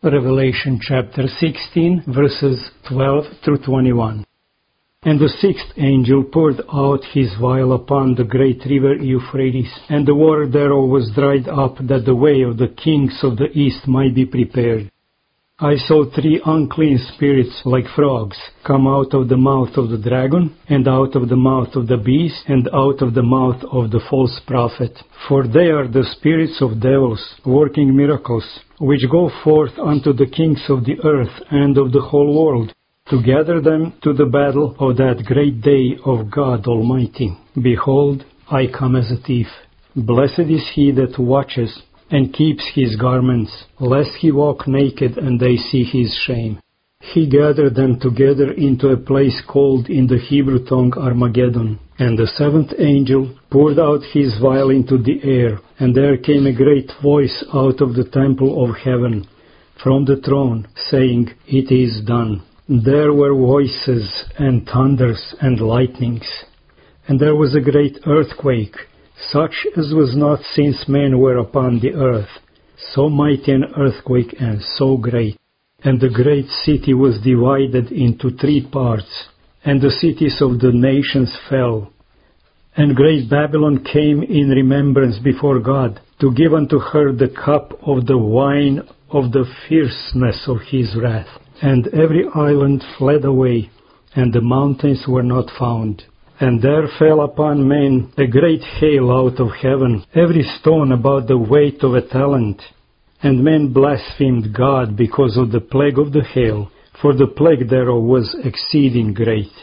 Revelation chapter 16, verses 12 through 21. And the sixth angel poured out his vial upon the great river Euphrates, and the water thereof was dried up, that the way of the kings of the east might be prepared. I saw 3 unclean spirits like frogs come out of the mouth of the dragon, and out of the mouth of the beast, and out of the mouth of the false prophet. For they are the spirits of devils, working miracles, which go forth unto the kings of the earth and of the whole world, to gather them to the battle of that great day of God Almighty. Behold, I come as a thief. Blessed is he that watches and keeps his garments, lest he walk naked and they see his shame. He gathered them together into a place called in the Hebrew tongue Armageddon. And the 7th angel poured out his vial into the air, and there came a great voice out of the temple of heaven, from the throne, saying, It is done. There were voices and thunders and lightnings. And there was a great earthquake, such as was not since men were upon the earth, so mighty an earthquake and so great. And the great city was divided into 3 parts, and the cities of the nations fell. And great Babylon came in remembrance before God, to give unto her the cup of the wine of the fierceness of his wrath. And every island fled away, and the mountains were not found. And there fell upon men a great hail out of heaven, every stone about the weight of a talent. And men blasphemed God because of the plague of the hail, for the plague thereof was exceeding great.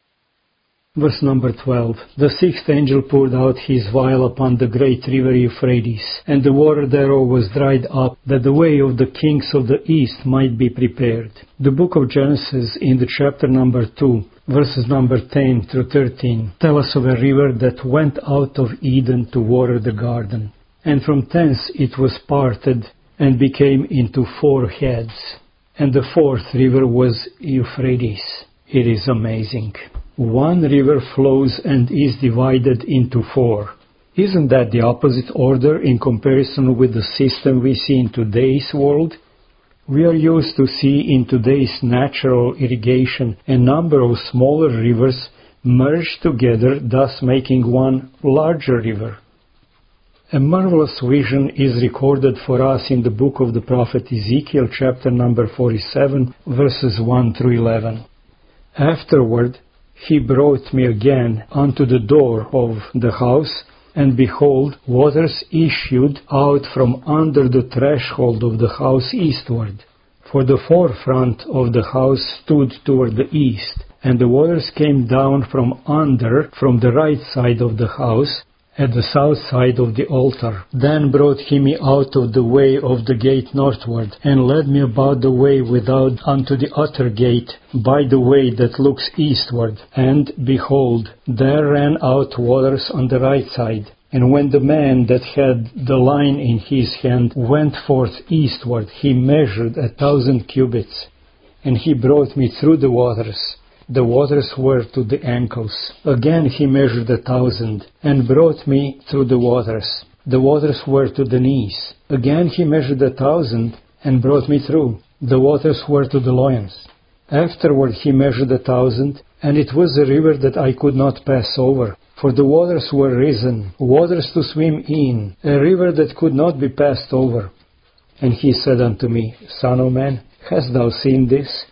Verse number 12. The 6th angel poured out his vial upon the great river Euphrates, and the water thereof was dried up, that the way of the kings of the east might be prepared. The book of Genesis, in the chapter number 2, verses number 10 through 13, tell us of a river that went out of Eden to water the garden. And from thence it was parted, and became into 4 heads. And the 4th river was Euphrates. It is amazing. 1 river flows and is divided into 4. Isn't that the opposite order in comparison with the system we see in today's world? We are used to see in today's natural irrigation a number of smaller rivers merged together, thus making one larger river. A marvelous vision is recorded for us in the book of the prophet Ezekiel, chapter number 47, verses 1 through 11. Afterward, he brought me again unto the door of the house, and behold, waters issued out from under the threshold of the house eastward. For the forefront of the house stood toward the east, and the waters came down from under, from the right side of the house, at the south side of the altar. Then brought he me out of the way of the gate northward, and led me about the way without unto the utter gate, by the way that looks eastward. And, behold, there ran out waters on the right side. And when the man that had the line in his hand went forth eastward, he measured 1,000 cubits, and he brought me through the waters. The waters were to the ankles. Again he measured 1,000, and brought me through the waters. The waters were to the knees. Again he measured 1,000, and brought me through. The waters were to the loins. Afterward he measured 1,000, and it was a river that I could not pass over, for the waters were risen, waters to swim in, a river that could not be passed over. And he said unto me, Son of man, hast thou seen this?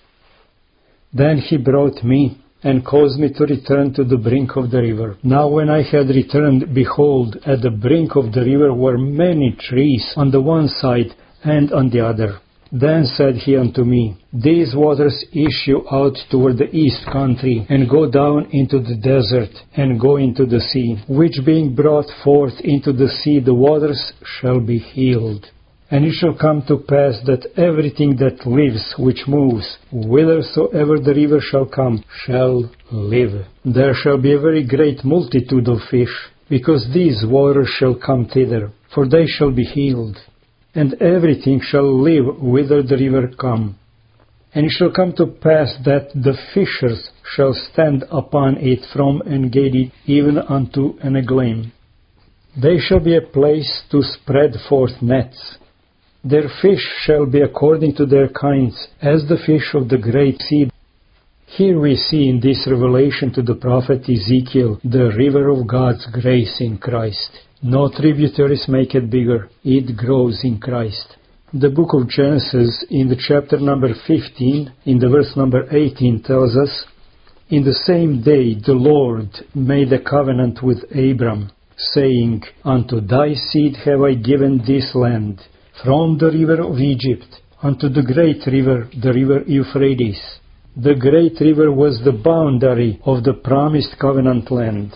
Then he brought me, and caused me to return to the brink of the river. Now when I had returned, behold, at the brink of the river were many trees on the one side and on the other. Then said he unto me, These waters issue out toward the east country, and go down into the desert, and go into the sea, which being brought forth into the sea, the waters shall be healed. And it shall come to pass that everything that lives, which moves, whithersoever the river shall come, shall live. There shall be a very great multitude of fish, because these waters shall come thither, for they shall be healed. And everything shall live whither the river come. And it shall come to pass that the fishers shall stand upon it from Engedi even unto Eneglaim. They shall be a place to spread forth nets. Their fish shall be according to their kinds, as the fish of the great sea. Here we see in this revelation to the prophet Ezekiel the river of God's grace in Christ. No tributaries make it bigger. It grows in Christ. The book of Genesis, in the chapter number 15, in the verse number 18, tells us, "In the same day the Lord made a covenant with Abram, saying, Unto thy seed have I given this land, from the river of Egypt unto the great river, the river Euphrates." The great river was the boundary of the promised covenant land.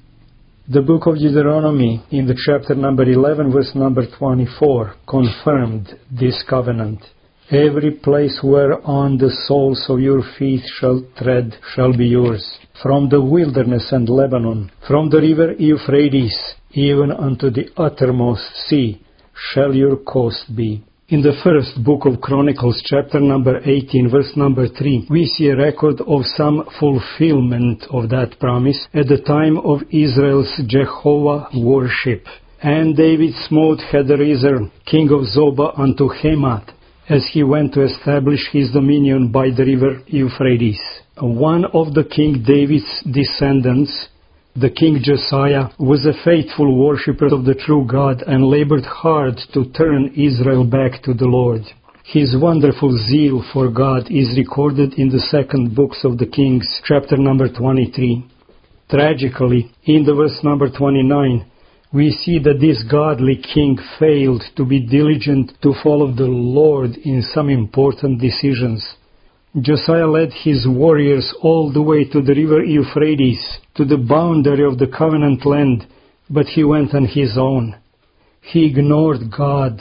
The book of Deuteronomy, in the chapter number 11, verse number 24, confirmed this covenant. "Every place whereon the soles of your feet shall tread shall be yours, from the wilderness and Lebanon, from the river Euphrates, even unto the uttermost sea shall your coast be." In the first book of Chronicles, chapter number 18, verse number 3, we see a record of some fulfillment of that promise at the time of Israel's Jehovah worship. "And David smote Hadarezer, king of Zobah, unto Hamath, as he went to establish his dominion by the river Euphrates." One of the King David's descendants, the King Josiah, was a faithful worshipper of the true God and labored hard to turn Israel back to the Lord. His wonderful zeal for God is recorded in the second books of the Kings, chapter number 23. Tragically, in the verse number 29, we see that this godly king failed to be diligent to follow the Lord in some important decisions. Josiah led his warriors all the way to the river Euphrates, to the boundary of the covenant land, but he went on his own. He ignored God,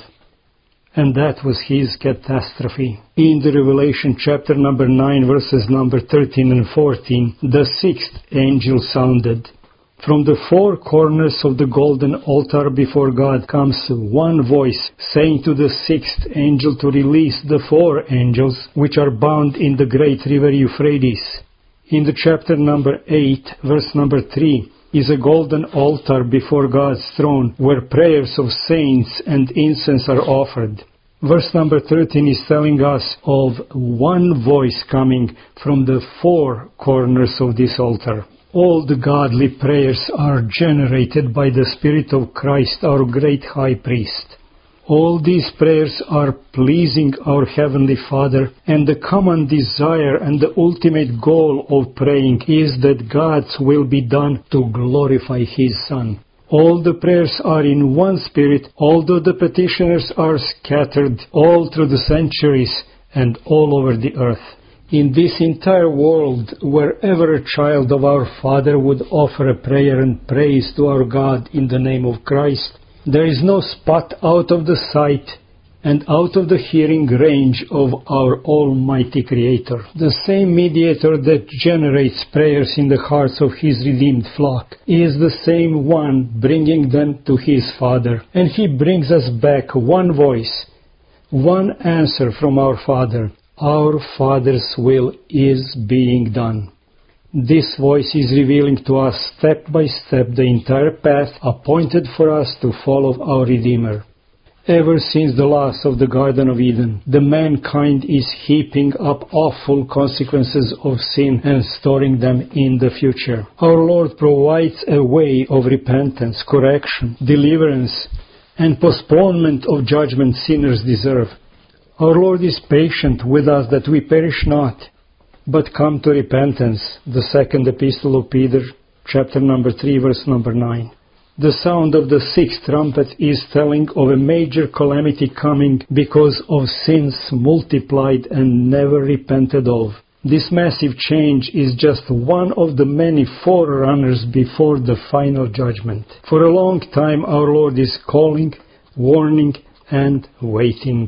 and that was his catastrophe. In the Revelation chapter number 9, verses number 13 and 14, the sixth angel sounded. From the four corners of the golden altar before God comes one voice saying to the sixth angel to release the four angels which are bound in the great river Euphrates. In the chapter number 8, verse number 3, is a golden altar before God's throne where prayers of saints and incense are offered. Verse number 13 is telling us of one voice coming from the four corners of this altar. All the godly prayers are generated by the Spirit of Christ, our great high priest. All these prayers are pleasing our Heavenly Father, and the common desire and the ultimate goal of praying is that God's will be done to glorify His Son. All the prayers are in one spirit, although the petitioners are scattered all through the centuries and all over the earth. In this entire world, wherever a child of our Father would offer a prayer and praise to our God in the name of Christ, there is no spot out of the sight and out of the hearing range of our Almighty Creator. The same mediator that generates prayers in the hearts of His redeemed flock is the same one bringing them to His Father. And He brings us back one voice, one answer from our Father. Our Father's will is being done. This voice is revealing to us step by step the entire path appointed for us to follow our Redeemer. Ever since the loss of the Garden of Eden, the mankind is heaping up awful consequences of sin and storing them in the future. Our Lord provides a way of repentance, correction, deliverance, and postponement of judgment sinners deserve. Our Lord is patient with us that we perish not, but come to repentance. The second epistle of Peter, chapter number 3, verse number 9. The sound of the sixth trumpet is telling of a major calamity coming because of sins multiplied and never repented of. This massive change is just one of the many forerunners before the final judgment. For a long time our Lord is calling, warning, and waiting.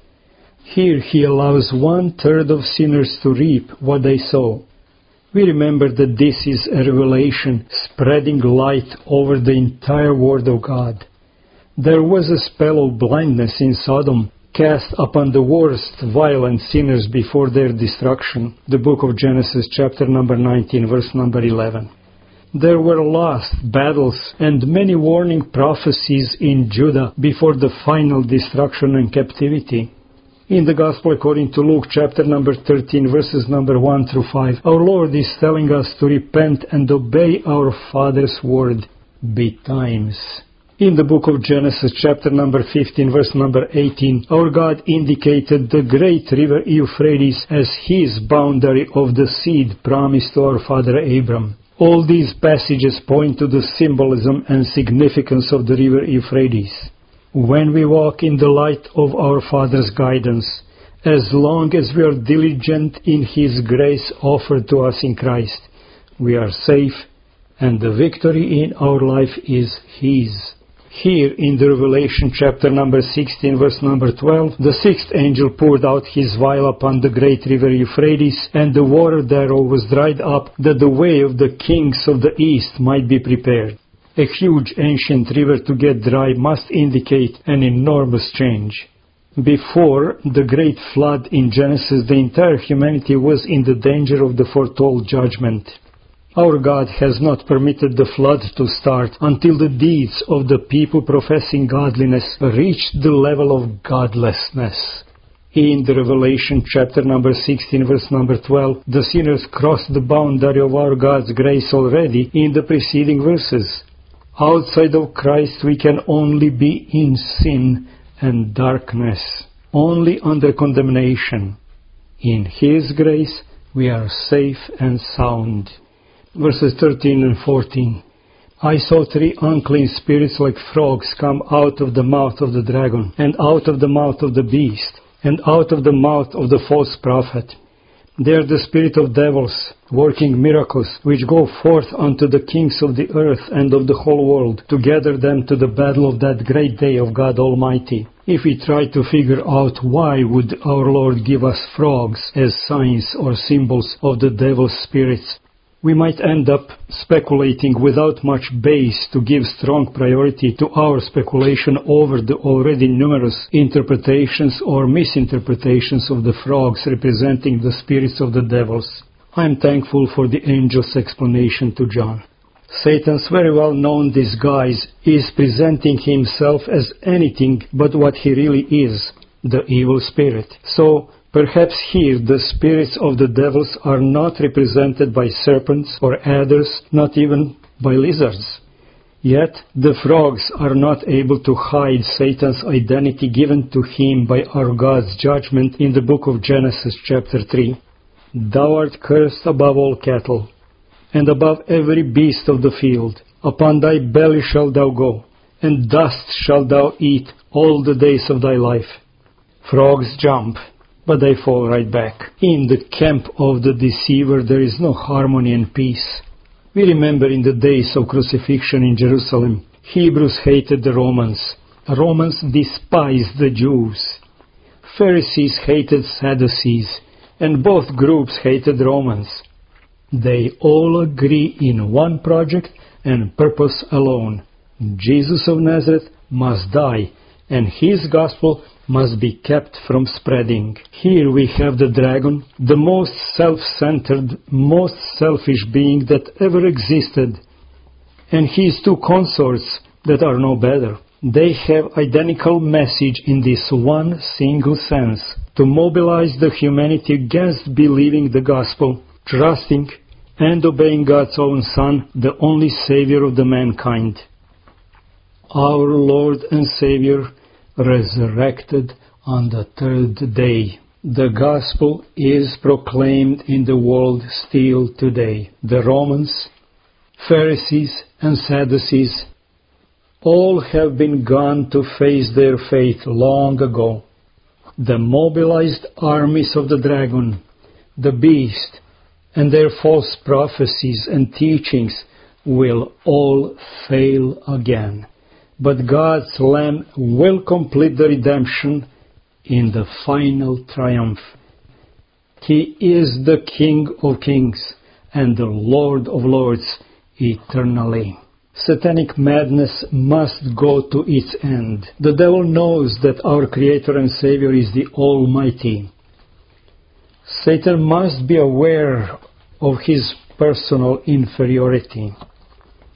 Here He allows 1/3 of sinners to reap what they sow. We remember that this is a revelation spreading light over the entire Word of God. There was a spell of blindness in Sodom cast upon the worst violent sinners before their destruction. The book of Genesis chapter number 19, verse number 11. There were lost battles and many warning prophecies in Judah before the final destruction and captivity. In the Gospel according to Luke chapter number 13 verses number 1 through 5, our Lord is telling us to repent and obey our Father's word betimes. In the book of Genesis chapter number 15 verse number 18, our God indicated the great river Euphrates as his boundary of the seed promised to our father Abram. All these passages point to the symbolism and significance of the river Euphrates. When we walk in the light of our Father's guidance, as long as we are diligent in His grace offered to us in Christ, we are safe, and the victory in our life is His. Here in the Revelation chapter number 16 verse number 12, the sixth angel poured out his vial upon the great river Euphrates, and the water thereof was dried up, that the way of the kings of the east might be prepared. A huge ancient river to get dry must indicate an enormous change. Before the great flood in Genesis, the entire humanity was in the danger of the foretold judgment. Our God has not permitted the flood to start until the deeds of the people professing godliness reached the level of godlessness. In the Revelation chapter number 16 verse number 12, the sinners crossed the boundary of our God's grace already in the preceding verses. Outside of Christ we can only be in sin and darkness, only under condemnation. In His grace we are safe and sound. Verses 13 and 14. I saw 3 unclean spirits like frogs come out of the mouth of the dragon, and out of the mouth of the beast, and out of the mouth of the false prophet. They are the spirit of devils, working miracles, which go forth unto the kings of the earth and of the whole world, to gather them to the battle of that great day of God Almighty. If we try to figure out why would our Lord give us frogs as signs or symbols of the devil's spirits, we might end up speculating without much base to give strong priority to our speculation over the already numerous interpretations or misinterpretations of the frogs representing the spirits of the devils. I am thankful for the angel's explanation to John. Satan's very well-known disguise is presenting himself as anything but what he really is, the evil spirit. So, perhaps here the spirits of the devils are not represented by serpents or adders, not even by lizards. Yet the frogs are not able to hide Satan's identity given to him by our God's judgment in the book of Genesis chapter 3. Thou art cursed above all cattle, and above every beast of the field. Upon thy belly shalt thou go, and dust shalt thou eat all the days of thy life. Frogs jump, but they fall right back. In the camp of the deceiver there is no harmony and peace. We remember in the days of crucifixion in Jerusalem, Hebrews hated the Romans. Romans despised the Jews. Pharisees hated Sadducees, and both groups hated Romans. They all agree in one project and purpose alone. Jesus of Nazareth must die, and His gospel must be kept from spreading. Here we have the dragon, the most self-centered, most selfish being that ever existed, and his 2 consorts that are no better. They have identical message in this one single sense: to mobilize the humanity against believing the gospel, trusting and obeying God's own Son, the only Savior of the mankind. Our Lord and Savior resurrected on the 3rd day. The gospel is proclaimed in the world still today. The Romans, Pharisees, and Sadducees all have been gone to face their fate long ago. The mobilized armies of the dragon, the beast, and their false prophecies and teachings will all fail again. But God's Lamb will complete the redemption in the final triumph. He is the King of kings and the Lord of lords eternally. Satanic madness must go to its end. The devil knows that our Creator and Savior is the Almighty. Satan must be aware of his personal inferiority.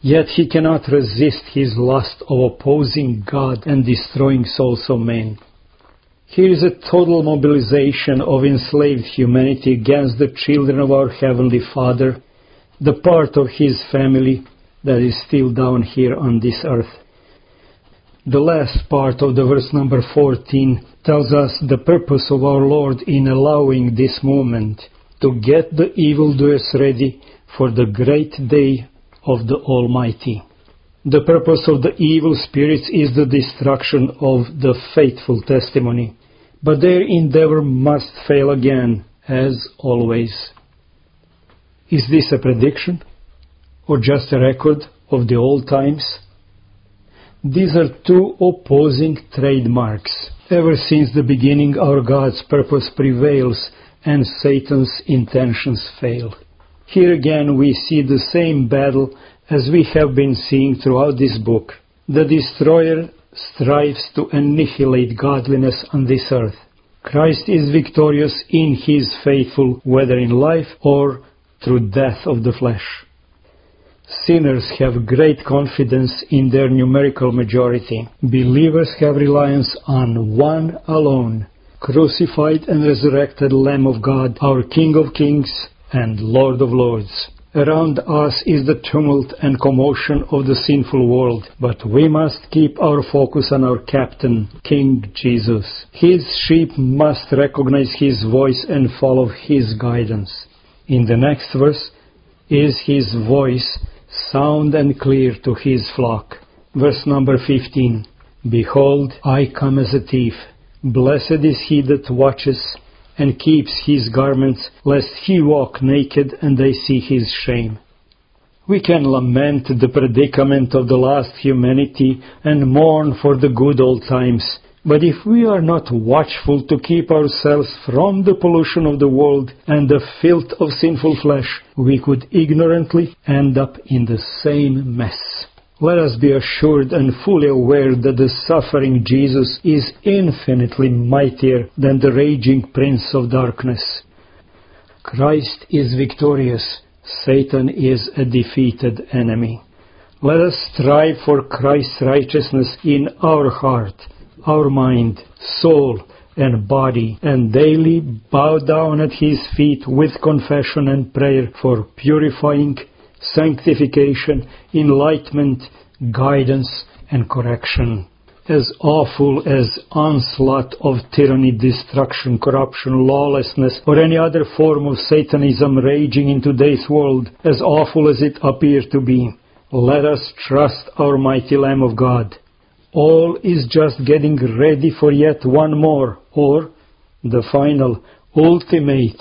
Yet he cannot resist his lust of opposing God and destroying souls of men. Here is a total mobilization of enslaved humanity against the children of our Heavenly Father, the part of His family that is still down here on this earth. The last part of the verse number 14 tells us the purpose of our Lord in allowing this moment to get the evildoers ready for the great day of the Almighty. The purpose of the evil spirits is the destruction of the faithful testimony, but their endeavor must fail again, as always. Is this a prediction, or just a record of the old times? These are two opposing trademarks. Ever since the beginning, our God's purpose prevails and Satan's intentions fail. Here again we see the same battle as we have been seeing throughout this book. The destroyer strives to annihilate godliness on this earth. Christ is victorious in His faithful, whether in life or through death of the flesh. Sinners have great confidence in their numerical majority. Believers have reliance on one alone, crucified and resurrected Lamb of God, our King of Kings and Lord of Lords. Around us is the tumult and commotion of the sinful world, but we must keep our focus on our Captain, King Jesus. His sheep must recognize His voice and follow His guidance. In the next verse, is His voice sound and clear to His flock. Verse number 15, Behold, I come as a thief. Blessed is he that watches and keeps his garments, lest he walk naked and they see his shame. We can lament the predicament of the lost humanity and mourn for the good old times, but if we are not watchful to keep ourselves from the pollution of the world and the filth of sinful flesh, we could ignorantly end up in the same mess. Let us be assured and fully aware that the suffering Jesus is infinitely mightier than the raging prince of darkness. Christ is victorious. Satan is a defeated enemy. Let us strive for Christ's righteousness in our heart, our mind, soul, and body, and daily bow down at His feet with confession and prayer for purifying, sanctification, enlightenment, guidance, and correction. As awful as onslaught of tyranny, destruction, corruption, lawlessness, or any other form of Satanism raging in today's world, as awful as it appears to be, let us trust our mighty Lamb of God. All is just getting ready for yet one more, or the final, ultimate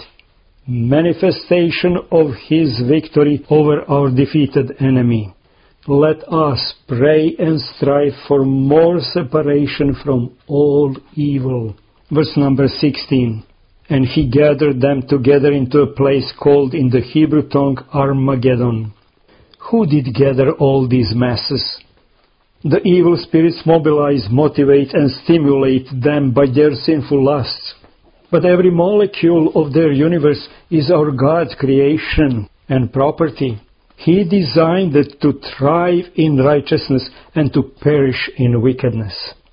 manifestation of His victory over our defeated enemy. Let us pray and strive for more separation from all evil. Verse number 16. And He gathered them together into a place called in the Hebrew tongue Armageddon. Who did gather all these masses? The evil spirits mobilize, motivate, and stimulate them by their sinful lusts. But every molecule of their universe is our God's creation and property. He designed it to thrive in righteousness and to perish in wickedness.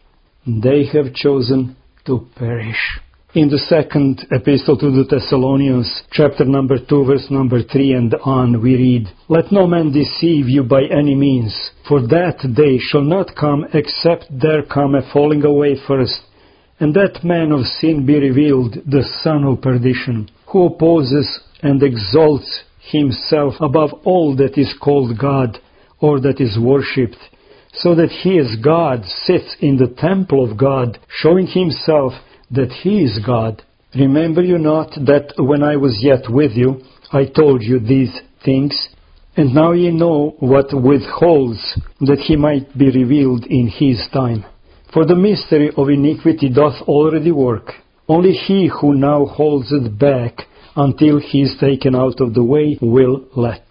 They have chosen to perish. In the second epistle to the Thessalonians, chapter number 2, verse number 3 and on, we read, Let no man deceive you by any means, for that day shall not come except there come a falling away first, and that man of sin be revealed, the son of perdition, who opposes and exalts himself above all that is called God, or that is worshipped, so that he as God sits in the temple of God, showing himself that he is God. Remember you not that when I was yet with you, I told you these things? And now ye know what withholds, that he might be revealed in his time. For the mystery of iniquity doth already work. Only he who now holds it back until he is taken out of the way will let.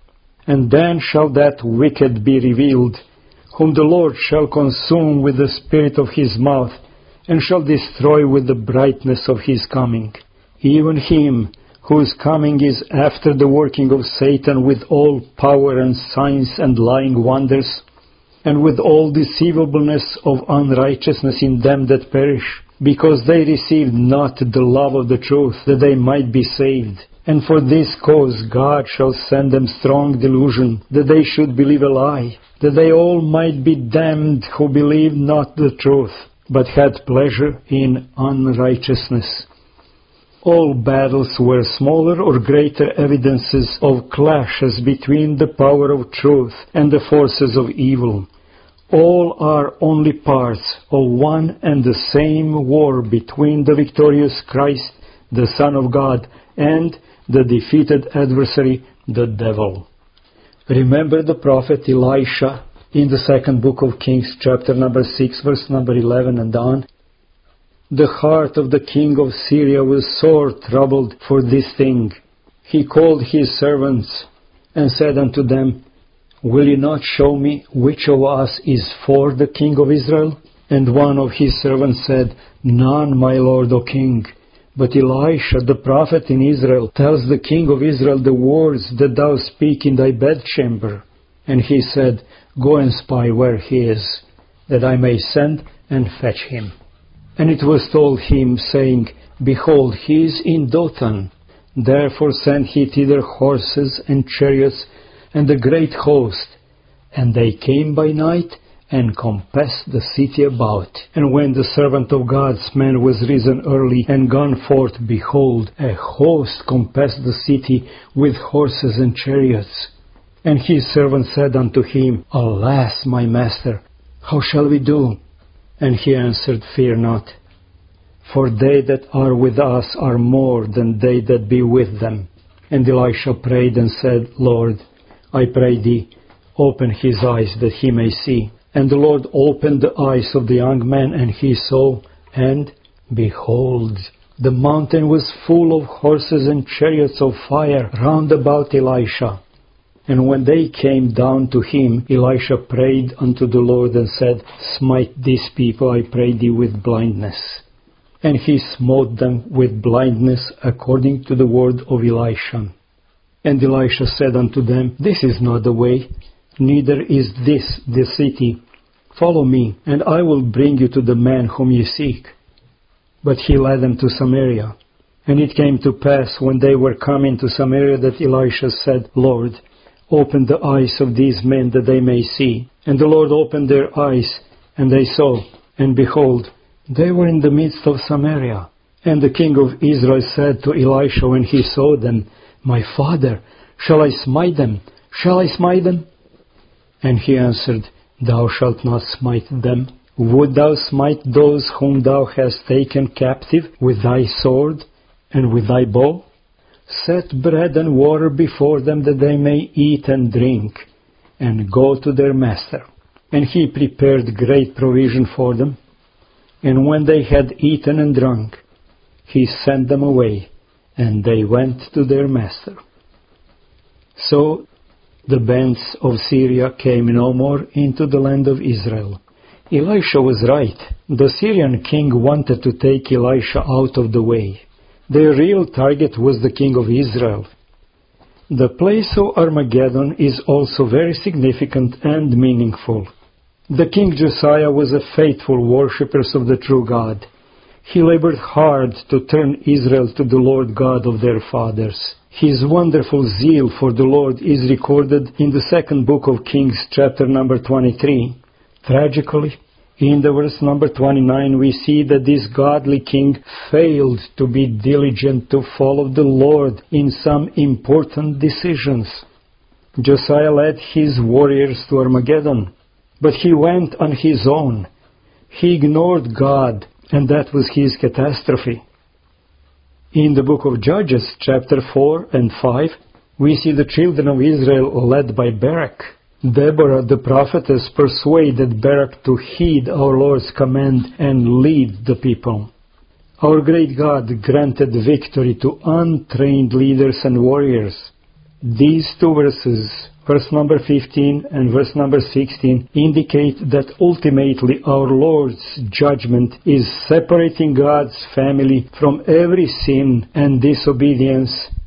And then shall that wicked be revealed, whom the Lord shall consume with the spirit of his mouth, and shall destroy with the brightness of his coming. Even him whose coming is after the working of Satan with all power and signs and lying wonders, and with all deceivableness of unrighteousness in them that perish, because they received not the love of the truth, that they might be saved. And for this cause God shall send them strong delusion, that they should believe a lie, that they all might be damned who believed not the truth, but had pleasure in unrighteousness. All battles were smaller or greater evidences of clashes between the power of truth and the forces of evil. All are only parts of one and the same war between the victorious Christ, the Son of God, and the defeated adversary, the devil. Remember the prophet Elisha in the second book of Kings, chapter number 6, verse number 11 and on. The heart of the king of Syria was sore troubled for this thing. He called his servants and said unto them, Will ye not show me which of us is for the king of Israel? And one of his servants said, None, my lord, O king. But Elisha, the prophet in Israel, tells the king of Israel the words that thou speak in thy bedchamber. And he said, Go and spy where he is, that I may send and fetch him. And it was told him, saying, Behold, he is in Dothan. Therefore sent he thither horses and chariots, and a great host. And they came by night, and compassed the city about. And when the servant of God's man was risen early, and gone forth, behold, a host compassed the city with horses and chariots. And his servant said unto him, Alas, my master, how shall we do? And he answered, Fear not, for they that are with us are more than they that be with them. And Elisha prayed and said, Lord, I pray thee, open his eyes that he may see. And the Lord opened the eyes of the young man, and he saw, and behold, the mountain was full of horses and chariots of fire round about Elisha. And when they came down to him, Elisha prayed unto the Lord and said, Smite these people, I pray thee, with blindness. And he smote them with blindness according to the word of Elisha. And Elisha said unto them, This is not the way, neither is this the city. Follow me, and I will bring you to the man whom ye seek. But he led them to Samaria. And it came to pass, when they were come into Samaria, that Elisha said, Lord, open the eyes of these men that they may see. And the Lord opened their eyes, and they saw. And behold, they were in the midst of Samaria. And the king of Israel said to Elisha when he saw them, My father, shall I smite them? Shall I smite them? And he answered, Thou shalt not smite them. Would thou smite those whom thou hast taken captive with thy sword and with thy bow? Set bread and water before them, that they may eat and drink, and go to their master. And he prepared great provision for them. And when they had eaten and drunk, he sent them away, and they went to their master. So the bands of Syria came no more into the land of Israel. Elisha was right. The Syrian king wanted to take Elisha out of the way. Their real target was the king of Israel. The place of Armageddon is also very significant and meaningful. The king Josiah was a faithful worshipper of the true God. He labored hard to turn Israel to the Lord God of their fathers. His wonderful zeal for the Lord is recorded in the second book of Kings, chapter number 23. Tragically, in the verse number 29, we see that this godly king failed to be diligent to follow the Lord in some important decisions. Josiah led his warriors to Armageddon, but he went on his own. He ignored God, and that was his catastrophe. In the book of Judges, chapter 4 and 5, we see the children of Israel led by Barak. Deborah, the prophetess, persuaded Barak to heed our Lord's command and lead the people. Our great God granted victory to untrained leaders and warriors. These two verses, verse number 15 and verse number 16, indicate that ultimately our Lord's judgment is separating God's family from every sin and disobedience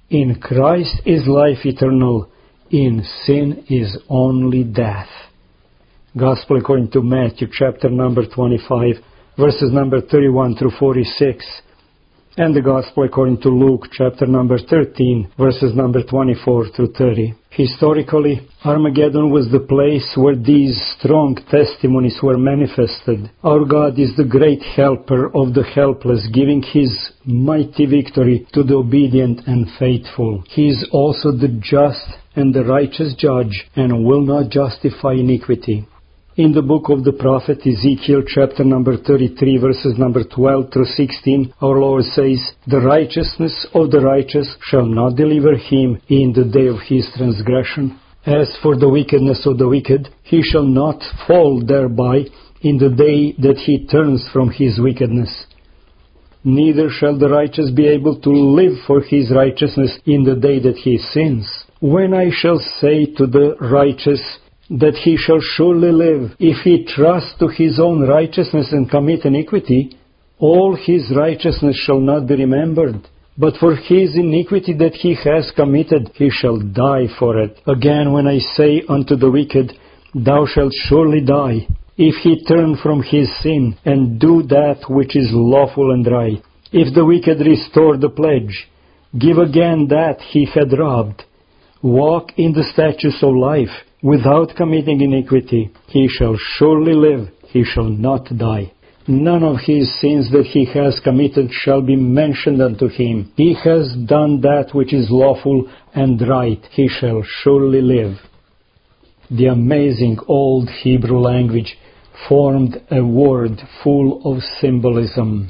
In Christ is life eternal, in sin is only death. Gospel according to Matthew, chapter number 25, verses number 31 through 46. And the Gospel according to Luke, chapter number 13, verses number 24 through 30. Historically, Armageddon was the place where these strong testimonies were manifested. Our God is the great helper of the helpless, giving His mighty victory to the obedient and faithful. He is also the just and the righteous judge, and will not justify iniquity. In the book of the prophet Ezekiel, chapter number 33, verses number 12 through 16, our Lord says, "The righteousness of the righteous shall not deliver him in the day of his transgression. As for the wickedness of the wicked, he shall not fall thereby in the day that he turns from his wickedness. Neither shall the righteous be able to live for his righteousness in the day that he sins. When I shall say to the righteous, that he shall surely live, if he trusts to his own righteousness and commit iniquity, all his righteousness shall not be remembered. But for his iniquity that he has committed, he shall die for it. Again, when I say unto the wicked, thou shalt surely die, if he turn from his sin, and do that which is lawful and right. If the wicked restore the pledge, give again that he had robbed, walk in the statutes of life, without committing iniquity, he shall surely live, he shall not die. None of his sins that he has committed shall be mentioned unto him. He has done that which is lawful and right, he shall surely live." The amazing old Hebrew language formed a word full of symbolism.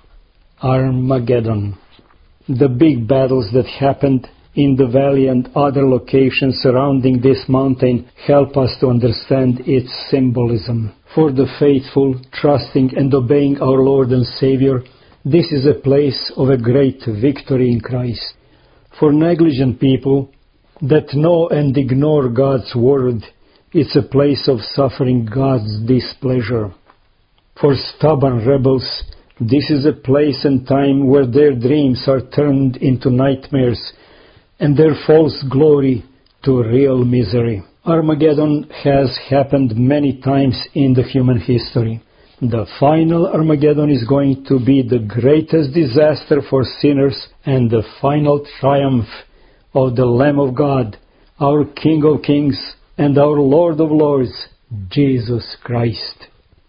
Armageddon. The big battles that happened in the valley and other locations surrounding this mountain help us to understand its symbolism. For the faithful, trusting and obeying our Lord and Savior, this is a place of a great victory in Christ. For negligent people that know and ignore God's word, it's a place of suffering God's displeasure. For stubborn rebels, this is a place and time where their dreams are turned into nightmares, and their false glory to real misery. Armageddon has happened many times in the human history. The final Armageddon is going to be the greatest disaster for sinners and the final triumph of the Lamb of God, our King of Kings and our Lord of Lords, Jesus Christ.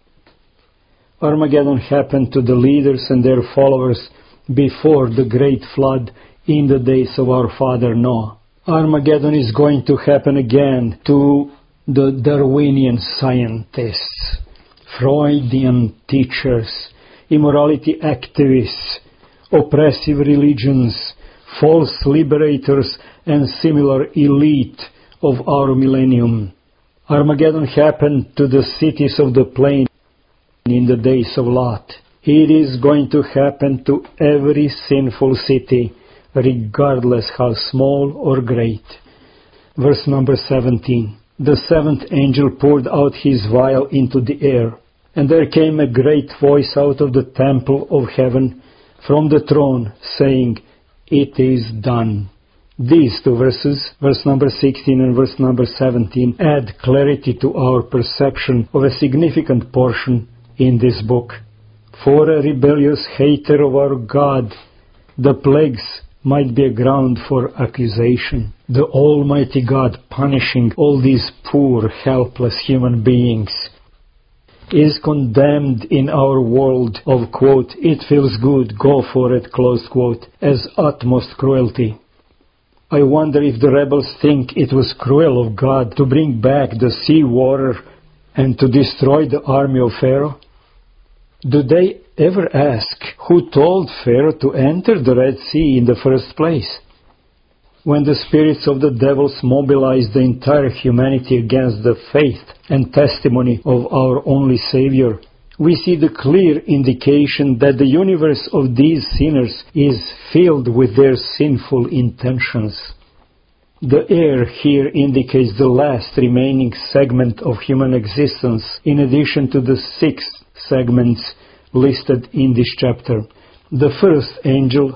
Armageddon happened to the leaders and their followers before the great flood in the days of our father Noah. Armageddon is going to happen again to the Darwinian scientists, Freudian teachers, immorality activists, oppressive religions, false liberators, and similar elite of our millennium. Armageddon happened to the cities of the plain in the days of Lot. It is going to happen to every sinful city, regardless how small or great. Verse number 17. The seventh angel poured out his vial into the air, and there came a great voice out of the temple of heaven from the throne, saying, "It is done." These two verses, verse number 16 and verse number 17, add clarity to our perception of a significant portion in this book. For a rebellious hater of our God, the plagues might be a ground for accusation. The Almighty God punishing all these poor, helpless human beings is condemned in our world of, quote, "it feels good, go for it," close quote, as utmost cruelty. I wonder if the rebels think it was cruel of God to bring back the sea water and to destroy the army of Pharaoh. Do they ever ask who told Pharaoh to enter the Red Sea in the first place? When the spirits of the devils mobilized the entire humanity against the faith and testimony of our only Savior, we see the clear indication that the universe of these sinners is filled with their sinful intentions. The air here indicates the last remaining segment of human existence, in addition to the 6 segments listed in this chapter. The first angel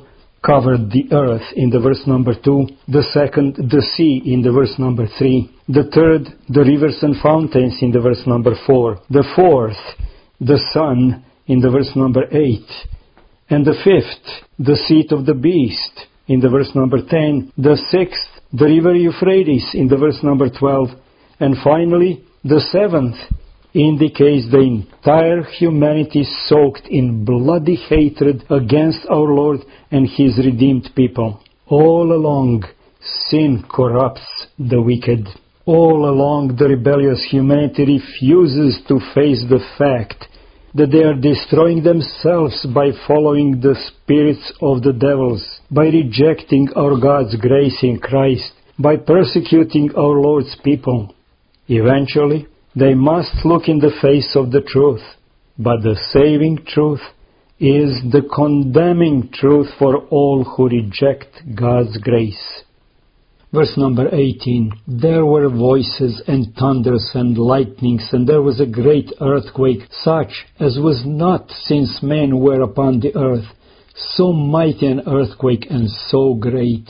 covered the earth in the verse number 2, the second, the sea in the verse number 3, the third, the rivers and fountains in the verse number 4, the fourth, the sun in the verse number 8, and the fifth, the seat of the beast in the verse number 10, the sixth, the river Euphrates in the verse number 12, and finally, the seventh indicates the entire humanity soaked in bloody hatred against our Lord and His redeemed people. All along, sin corrupts the wicked. All along, the rebellious humanity refuses to face the fact that they are destroying themselves by following the spirits of the devils, by rejecting our God's grace in Christ, by persecuting our Lord's people. Eventually, they must look in the face of the truth, but the saving truth is the condemning truth for all who reject God's grace. Verse number 18, there were voices and thunders and lightnings, and there was a great earthquake, such as was not since men were upon the earth, so mighty an earthquake and so great.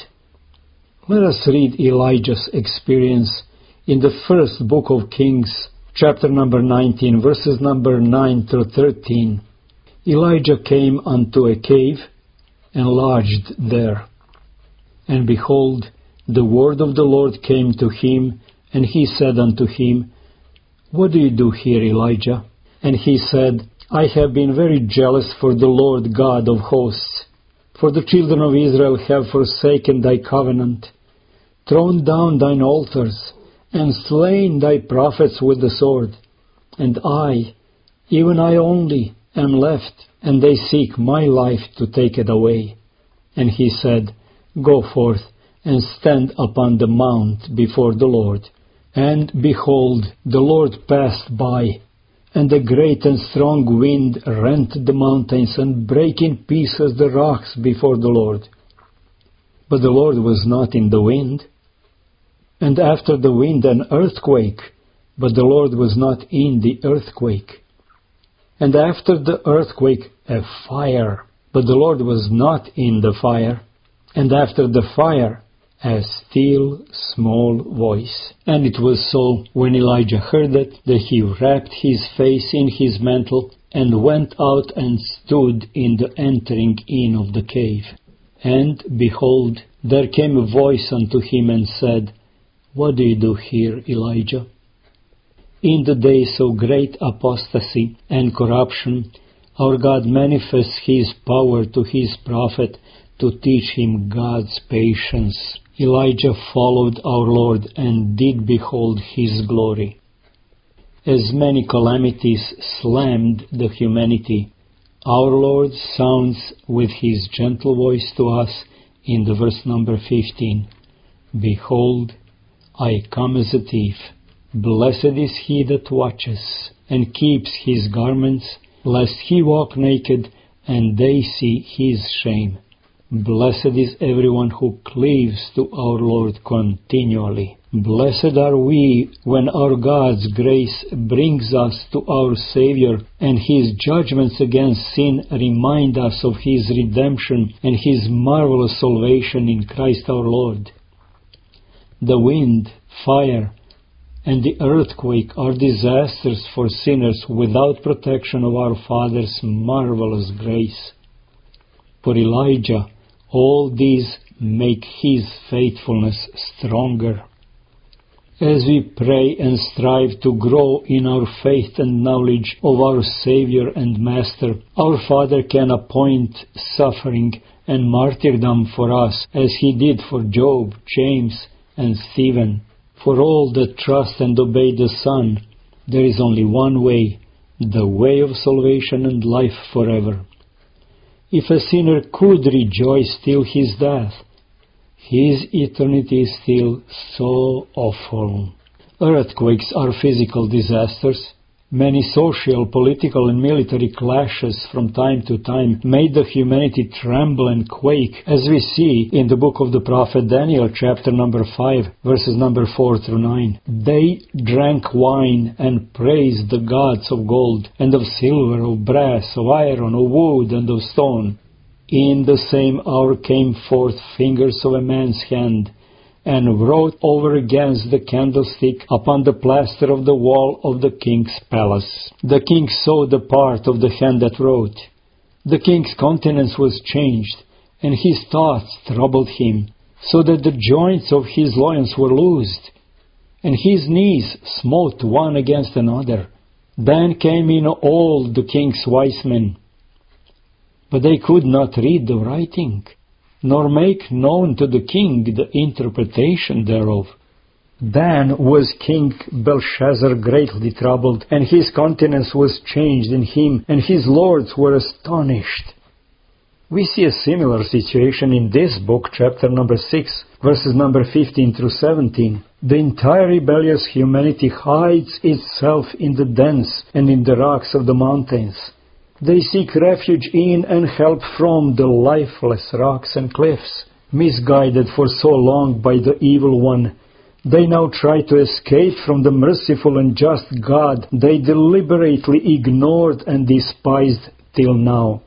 Let us read Elijah's experience in the first book of Kings, chapter number 19, verses number 9 through 13. Elijah came unto a cave and lodged there. And behold, the word of the Lord came to him, and he said unto him, What do you do here, Elijah? And he said, I have been very jealous for the Lord God of hosts, for the children of Israel have forsaken thy covenant, thrown down thine altars, and slain thy prophets with the sword. And I, even I only, am left, and they seek my life to take it away. And he said, Go forth, and stand upon the mount before the Lord. And behold, the Lord passed by, and a great and strong wind rent the mountains, and brake in pieces the rocks before the Lord. But the Lord was not in the wind. And after the wind an earthquake, but the Lord was not in the earthquake. And after the earthquake a fire, but the Lord was not in the fire. And after the fire a still small voice. And it was so, when Elijah heard it, that he wrapped his face in his mantle, and went out and stood in the entering in of the cave. And behold, there came a voice unto him and said, What do you do here, Elijah? In the days of great apostasy and corruption, our God manifests His power to His prophet to teach him God's patience. Elijah followed our Lord and did behold His glory. As many calamities slammed the humanity, our Lord sounds with His gentle voice to us in the verse number 15. Behold, I come as a thief. Blessed is he that watches, and keeps his garments, lest he walk naked, and they see his shame. Blessed is everyone who cleaves to our Lord continually. Blessed are we when our God's grace brings us to our Savior, and His judgments against sin remind us of His redemption and His marvelous salvation in Christ our Lord. The wind, fire, and the earthquake are disasters for sinners without protection of our Father's marvelous grace. For Elijah, all these make His faithfulness stronger. As we pray and strive to grow in our faith and knowledge of our Savior and Master, our Father can appoint suffering and martyrdom for us, as He did for Job, James, and Stephen. For all that trust and obey the Son, there is only one way, the way of salvation and life forever. If a sinner could rejoice till his death, his eternity is still so awful. Earthquakes are physical disasters. Many social, political, and military clashes from time to time made the humanity tremble and quake, as we see in the book of the prophet Daniel, chapter number 5, verses number 4 through 9. They drank wine and praised the gods of gold, and of silver, of brass, of iron, of wood, and of stone. In the same hour came forth fingers of a man's hand, and wrote over against the candlestick upon the plaster of the wall of the king's palace. The king saw the part of the hand that wrote. The king's countenance was changed, and his thoughts troubled him, so that the joints of his loins were loosed, and his knees smote one against another. Then came in all the king's wise men, but they could not read the writing, nor make known to the king the interpretation thereof. Then was King Belshazzar greatly troubled, and his countenance was changed in him, and his lords were astonished. We see a similar situation in this book, chapter number 6, verses number 15 through 17. The entire rebellious humanity hides itself in the dens and in the rocks of the mountains. They seek refuge in and help from the lifeless rocks and cliffs. Misguided for so long by the evil one, they now try to escape from the merciful and just God they deliberately ignored and despised till now.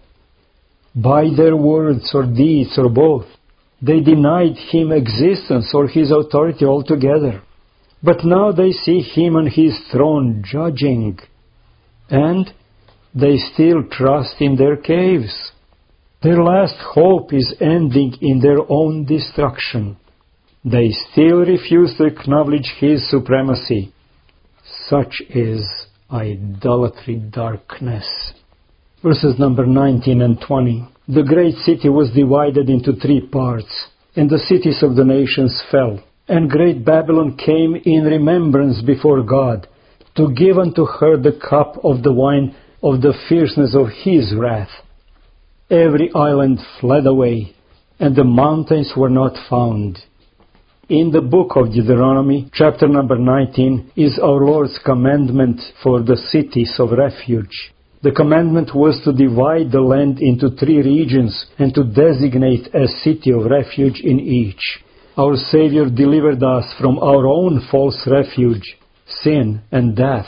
By their words or deeds or both, they denied him existence or his authority altogether. But now they see him on his throne judging, and they still trust in their caves. Their last hope is ending in their own destruction. They still refuse to acknowledge his supremacy. Such is idolatry darkness. Verses number 19 and 20. The great city was divided into 3 parts, and the cities of the nations fell. And great Babylon came in remembrance before God, to give unto her the cup of the wine of the fierceness of his wrath. Every island fled away, and the mountains were not found. In the book of Deuteronomy, chapter number 19, is our Lord's commandment for the cities of refuge. The commandment was to divide the land into 3 regions and to designate a city of refuge in each. Our Savior delivered us from our own false refuge, sin and death.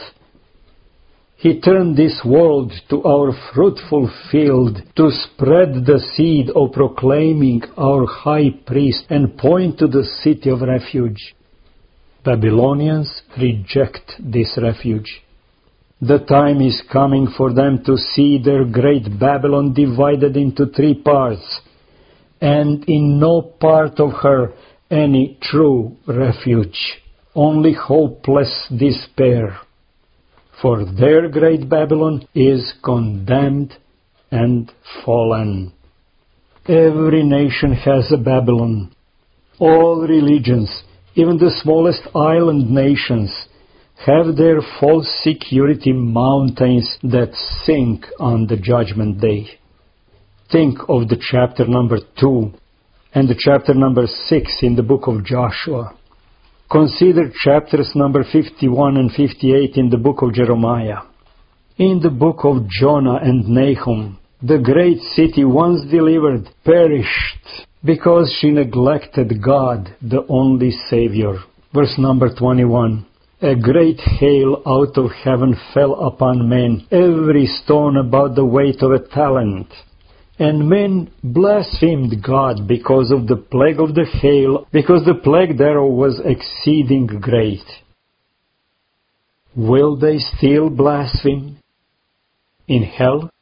He turned this world to our fruitful field to spread the seed of proclaiming our high priest and point to the city of refuge. Babylonians reject this refuge. The time is coming for them to see their great Babylon divided into 3 parts, and in no part of her any true refuge, only hopeless despair. For their great Babylon is condemned and fallen. Every nation has a Babylon. All religions, even the smallest island nations, have their false security mountains that sink on the judgment day. Think of the chapter number 2 and the chapter number 6 in the book of Joshua. Consider chapters number 51 and 58 in the book of Jeremiah. In the book of Jonah and Nahum, the great city once delivered perished because she neglected God, the only Savior. Verse number 21. A great hail out of heaven fell upon men, every stone about the weight of a talent. And men blasphemed God because of the plague of the hail, because the plague thereof was exceeding great. Will they still blaspheme? In hell?